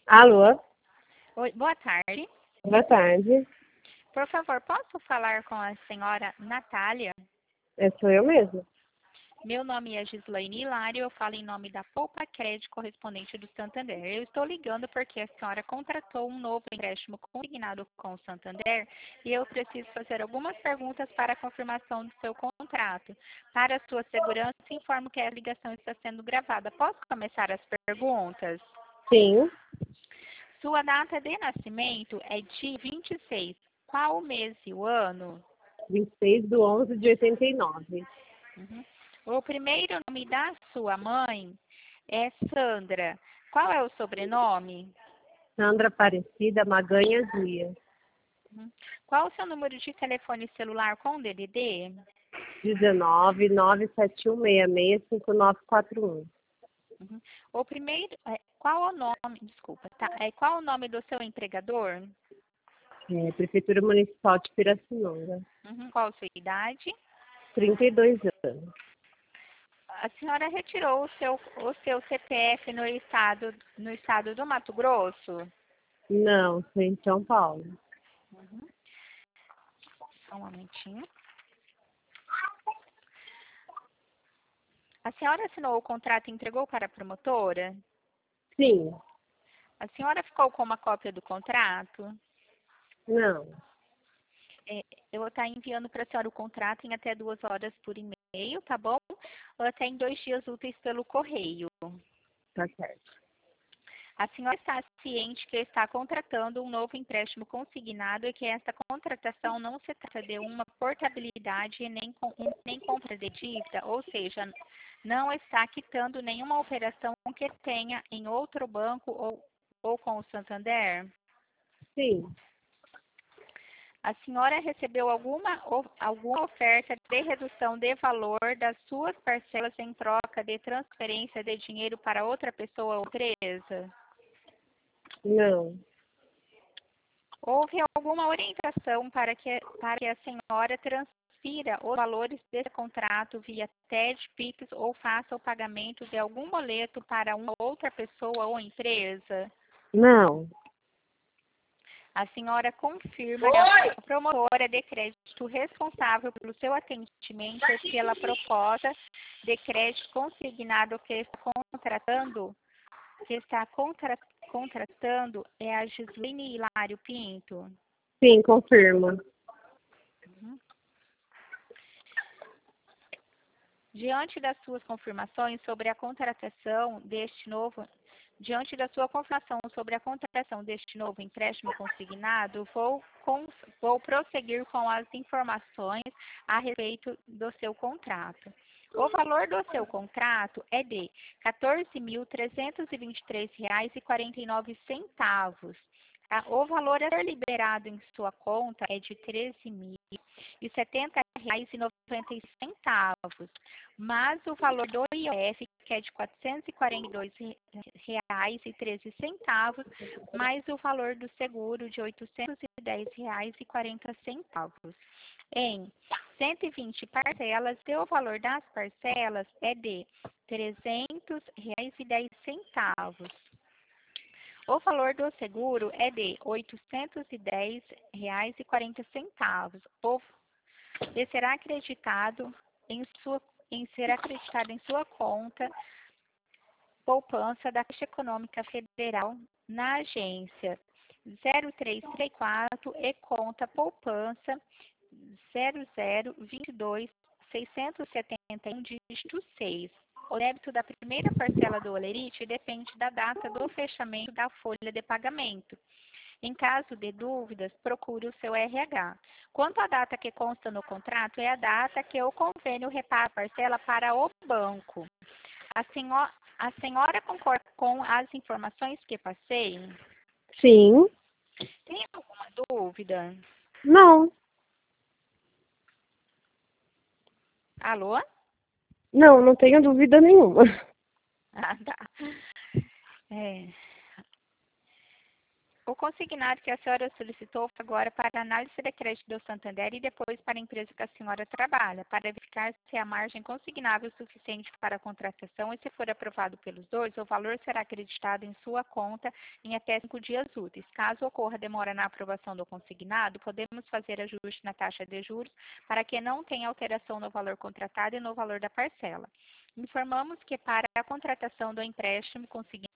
Alô, Oi, boa tarde. boa tarde. Por favor, posso falar com a senhora Natália? Sou eu mesmo. Meu nome é Gislaine Hilário, eu falo em nome da Poupa Crédito correspondente do Santander. Eu estou ligando porque a senhora contratou um novo empréstimo consignado com o Santander e eu preciso fazer algumas perguntas para a confirmação do seu contrato. Para sua segurança, informo que a ligação está sendo gravada. Posso começar as perguntas? Sim, Sua data de nascimento é dia 26. Qual o mês e o ano? 26/11/89. Uhum. O primeiro nome da sua mãe é Sandra. Qual é o sobrenome? Sandra Aparecida Maganha Dias. Uhum. Qual o seu número de telefone celular com DDD? 19 971665941. Uhum. O primeiro, qual o nome, desculpa, tá? Qual o nome do seu empregador? Prefeitura Municipal de Pirassununga. Uhum. Qual a sua idade? 32 anos. A senhora retirou o seu CPF no estado do Mato Grosso? Não, sou em São Paulo. Uhum. Só um momentinho. A senhora assinou o contrato e entregou para a promotora? Sim, A senhora ficou com uma cópia do contrato? não, É, eu vou estar enviando para a senhora o contrato em até 2 horas por e-mail, tá bom? Ou até em 2 dias úteis pelo correio. tá certo. A senhora está ciente que está contratando um novo empréstimo consignado e que esta contratação não se trata de uma portabilidade e nem compra de dívida, ou seja, não está quitando nenhuma operação que tenha em outro banco ou com o Santander? Sim, A senhora recebeu alguma oferta de redução de valor das suas parcelas em troca de transferência de dinheiro para outra pessoa ou empresa? não, Houve alguma orientação para que a senhora transfira os valores desse contrato via TED, PIX ou faça o pagamento de algum boleto para uma outra pessoa ou empresa? não. A senhora confirma que a promotora de crédito responsável pelo seu atendimento e pela proposta de crédito consignado que está contratando é a Gislaine Hilário Pinto? Sim, confirmo. Uhum. Diante das suas confirmações sobre a contratação deste novo Diante da sua confirmação sobre a contratação deste novo empréstimo consignado, vou prosseguir com as informações a respeito do seu contrato. O valor do seu contrato é de R$ 14.323,49. O valor a ser liberado em sua conta é de R$ 13.070,90, mas o valor do IOF, que é de R$ 442,13, mais o valor do seguro de R$ 810,40. Em 120 parcelas, e o valor das parcelas é de R$ 300,10. O valor do seguro é de R$ 810,40. E será acreditado em sua conta poupança da Caixa Econômica Federal na agência 0334 e conta poupança 0022 671 dígito 6. O débito da primeira parcela do Olerite depende da data do fechamento da folha de pagamento. Em caso de dúvidas, procure o seu RH. Quanto à data que consta no contrato, é a data que o convênio repara a parcela para o banco. A senhora concorda com as informações que passei? Sim, Tem alguma dúvida? não, Alô? não tenho dúvida nenhuma. Ah, tá. É. O consignado que a senhora solicitou foi agora para análise de crédito do Santander e depois para a empresa que a senhora trabalha, para verificar se a margem consignável é suficiente para a contratação e se for aprovado pelos dois, o valor será acreditado em sua conta em até 5 dias úteis. Caso ocorra demora na aprovação do consignado, podemos fazer ajuste na taxa de juros para que não tenha alteração no valor contratado e no valor da parcela. Informamos que para a contratação do empréstimo consignado,